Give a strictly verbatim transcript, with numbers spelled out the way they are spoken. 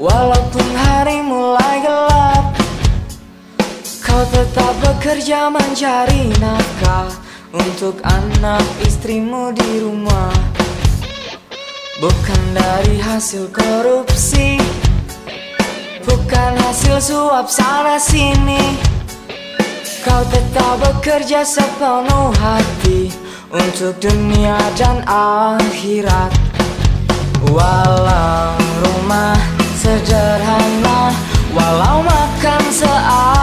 Walaupun hari mulai gelap, kau tetap bekerja mencari nafkah untuk anak istrimu di rumah. Bukan dari hasil korupsi, bukan hasil suap sana sini. Kau tetap bekerja sepenuh hati untuk dunia dan akhirat. Walau rumah sederhana, walau makan seadanya,